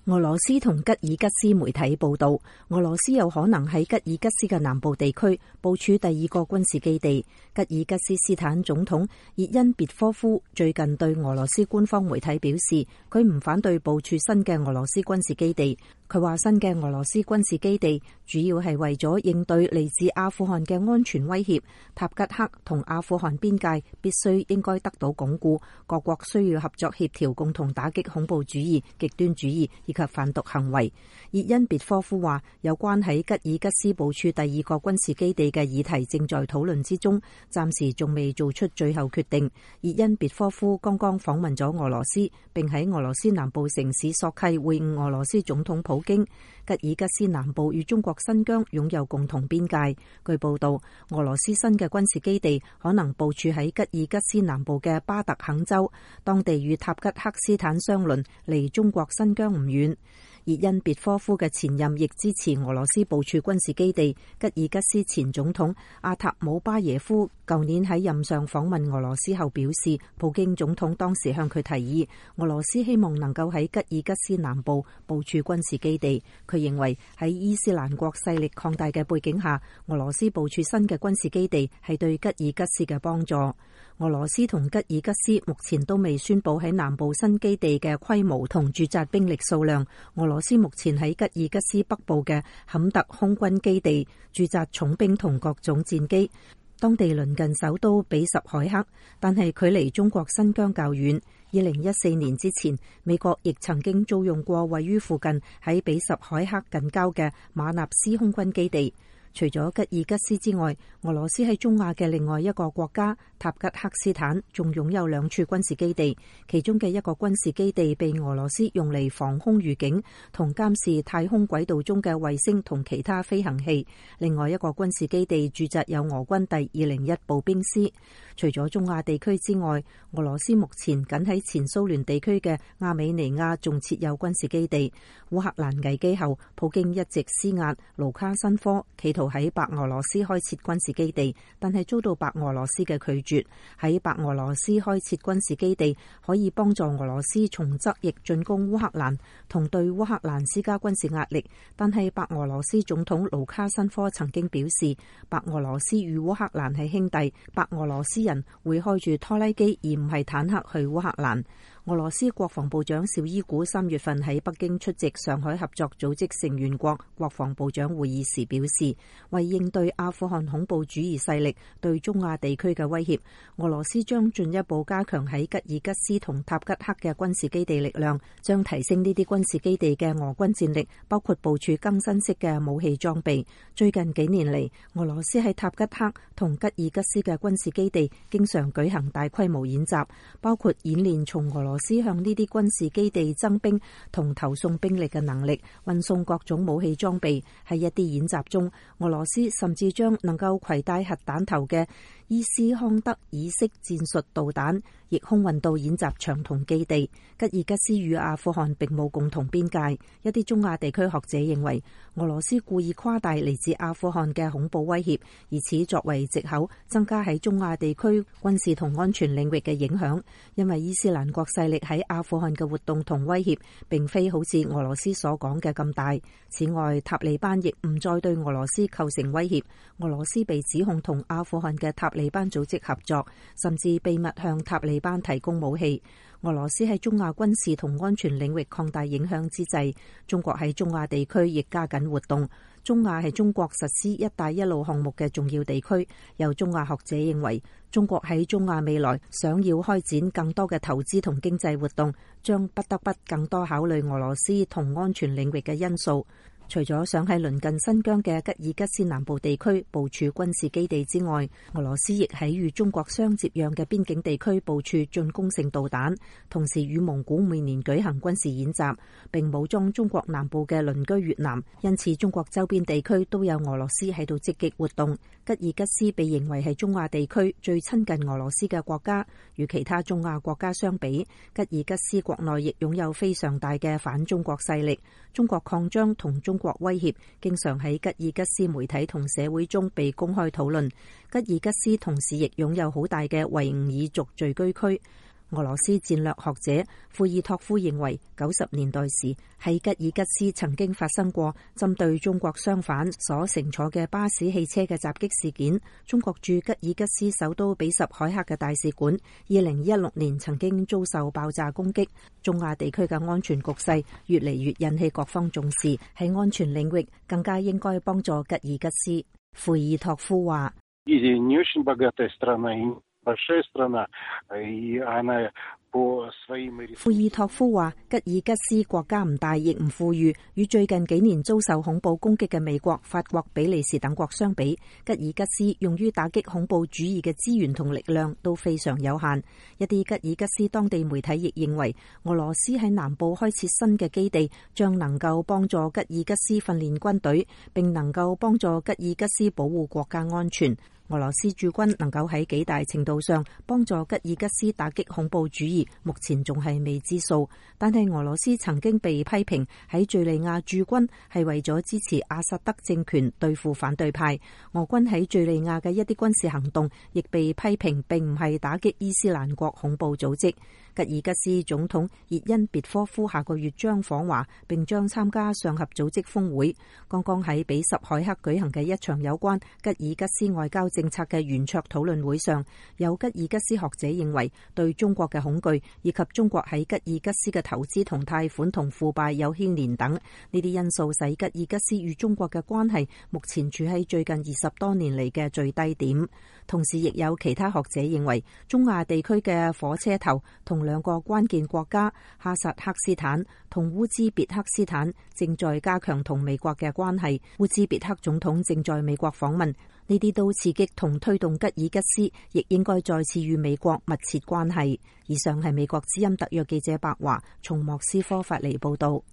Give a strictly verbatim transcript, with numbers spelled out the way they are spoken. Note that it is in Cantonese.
俄羅斯同吉爾吉斯媒體報道，俄羅斯有可能喺吉爾吉斯嘅南部地區部署第二個軍事基地。吉爾吉斯斯坦總統熱恩別科夫最近對俄羅斯官方媒體表示，佢唔反對部署新嘅俄羅斯軍事基地。佢話新嘅俄羅斯軍事基地主要係為咗應對嚟自阿富汗嘅安全威脅。塔吉克同阿富汗邊界必須應該得到鞏固，各國需要合作協調，共同打擊恐怖主義、極端主義以及販毒行為。熱恩別科夫話，有關喺吉爾吉斯部署第二個軍事基地嘅議題正在討論之中，暫時仲未做出最後決定。熱恩別科夫剛剛訪問咗俄羅斯，並喺俄羅斯南部城市索契會晤俄羅斯總統普京。吉爾吉斯南部與中國新疆擁有共同邊界。據報道，俄羅斯新嘅軍事基地可能部署喺吉爾吉斯南部嘅巴特肯州，當地與塔吉克斯坦相鄰，離中國新疆唔遠。熱恩別科夫嘅前任亦支持俄羅斯部署軍事基地。吉爾吉斯前總統阿塔姆巴耶夫舊年喺任上訪問俄羅斯後表示，普京總統當時向佢提議，俄羅斯希望能夠喺吉爾吉斯南部部署軍事基地。佢認為喺伊斯蘭國勢力擴大嘅背景下，俄羅斯部署新嘅軍事基地係對吉爾吉斯嘅幫助。俄羅斯同吉爾吉斯目前都未宣布喺南部新基地嘅規模同駐紮兵力數量。俄羅斯目前喺吉爾吉斯北部嘅坎特空軍基地駐紮重兵同各種戰機，當地鄰近首都比什凱克，但係距離中國新疆較遠。二零一四年之前，美國亦曾經租用過位於附近喺比什凱克近郊嘅馬納斯空軍基地。除咗吉爾吉斯之外，俄羅斯喺中亞嘅另外一個國家塔吉克斯坦仲擁有兩處軍事基地，其中嘅一個軍事基地被俄羅斯用嚟防空預警同監視太空軌道中嘅衛星同其他飛行器，另外一個軍事基地駐紮有俄軍第二零一步兵師。除咗中亞地區之外，俄羅斯目前僅喺前蘇聯地區嘅亞美尼亞仲設有軍事基地。烏克蘭危機後，普京一直施壓盧卡申科，企圖喺白俄羅斯開設軍事基地，但係遭到白俄羅斯嘅拒絕。喺白俄羅斯開設軍事基地可以幫助俄羅斯從側翼進攻烏克蘭，同對烏克蘭施加軍事壓力。但係白俄羅斯總統盧卡申科曾經表示，白俄羅斯與烏克蘭係兄弟，白俄羅斯人會開住拖拉機而唔係坦克去烏克蘭。俄羅斯國防部長紹伊古三月份喺北京出席上海合作組織成員國國防部長會議時表示，為應對阿富汗恐怖主義勢力對中亞地區嘅威脅，俄羅斯將進一步加強喺吉爾吉斯同塔吉克嘅軍事基地力量，將提升呢啲軍事基地嘅俄軍戰力，包括部署更新式嘅武器裝備。最近幾年嚟，俄羅斯喺塔吉克同吉爾吉斯嘅軍事基地經常舉行大規模演習，包括演練從俄羅斯俄羅斯向呢啲軍事基地增兵同投送兵力嘅能力，運送各種武器裝備。喺一啲演習中，俄羅斯甚至將能夠攜帶核彈頭嘅伊斯康德爾式戰術導彈亦空運到演習場同基地。吉爾吉斯與阿富汗並冇共同邊界。一啲中亞地區學者認為，俄羅斯故意誇大嚟自阿富汗嘅恐怖威脅，以此作為藉口，增加喺中亞地區軍事同安全領域嘅影響。因為伊斯蘭國勢力喺阿富汗嘅活動同威脅，並非好似俄羅斯所講嘅咁大。此外，塔利班亦唔再對俄羅斯構成威脅。俄羅斯被指控同阿富汗嘅塔利班組織合作，甚至秘密向塔利班提供武器。俄羅斯喺中亞軍事同安全領域擴大影響之際，中國喺中亞地區亦加緊活動。中亞係中國實施一帶一路項目嘅重要地區。有中亞學者認為，中國喺中亞未來想要開展更多嘅投資同經濟活動，將不得不更多考慮俄羅斯同安全領域嘅因素。除咗想喺鄰近新疆嘅吉爾吉斯南部地區部署軍事基地之外，俄羅斯亦喺與中國相接壤嘅邊境地區部署進攻性導彈，同時與蒙古每年舉行軍事演習，並武裝中國南部嘅鄰居越南。因此，中國周邊地區都有俄羅斯喺度積極活動。吉爾吉斯被認為係中亞地區最親近俄羅斯嘅國家，與其他中亞國家相比，吉爾吉斯國內亦擁有非常大嘅反中國勢力。中國擴張同中國威脅經常喺吉爾吉斯媒體同社會中被公開討論。吉爾吉斯同時亦擁有好大嘅維吾爾族聚居區。 俄羅斯戰略學者庫爾托夫認為，九十年代時喺吉爾吉斯曾經發生過針對中國商販所乘坐嘅巴士汽車嘅襲擊事件。中國駐吉爾吉斯首都比什凱克嘅大使館，二零一六年曾經遭受爆炸攻擊。中亞地區嘅安全局勢越嚟越引起各方重視，喺安全領域更加應該幫助吉爾吉斯。庫爾托夫話。庫爾托夫話：吉爾吉斯國家唔大，亦唔富裕，與最近幾年遭受恐怖攻擊嘅美國、法國、比利時等國相比，吉爾吉斯用於打擊恐怖主義嘅資源同力量都非常有限。一啲吉爾吉斯當地媒體亦認為，俄羅斯喺南部開設新嘅基地，將能夠幫助吉爾吉斯訓練軍隊，並能夠幫助吉爾吉斯保護國家安全。俄羅斯駐軍能夠喺幾大程度上幫助吉爾吉斯打擊恐怖主義，目前仲係未知數。但係俄羅斯曾經被批評喺敘利亞駐軍係為咗支持阿薩德政權對付反對派。俄軍喺敘利亞嘅一啲軍事行動亦被批評並唔係打擊伊斯蘭國恐怖組織。吉爾吉斯總統熱恩別科夫下個月將訪華，並將參加上合組織峰會。剛剛喺比什凱克舉行嘅一場有關吉爾吉斯外交政策嘅圓桌討論會上，有吉爾吉斯學者認為，對中國嘅恐懼以及中國喺吉爾吉斯嘅投資同貸款同腐敗有牽連等呢啲因素，使吉爾吉斯與中國嘅關係目前處喺最近二十多年嚟嘅最低點。同時，亦有其他學者認為，中亞地區嘅火車頭同兩個關鍵國家哈薩克斯坦同烏茲別克斯坦正在加強同美國嘅關係。烏茲別克總統正在美國訪問，呢啲都刺激同推動吉爾吉斯亦應該再次與美國密切關係。以上係美國之音特約記者白華從莫斯科發嚟報道。